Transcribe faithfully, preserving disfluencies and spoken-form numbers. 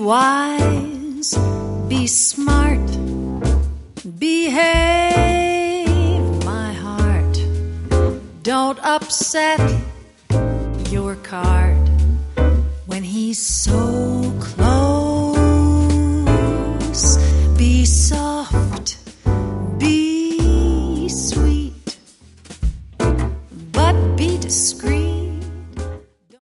wise, be smart, behave, my heart. Don't upset your cart when he's so close. Be so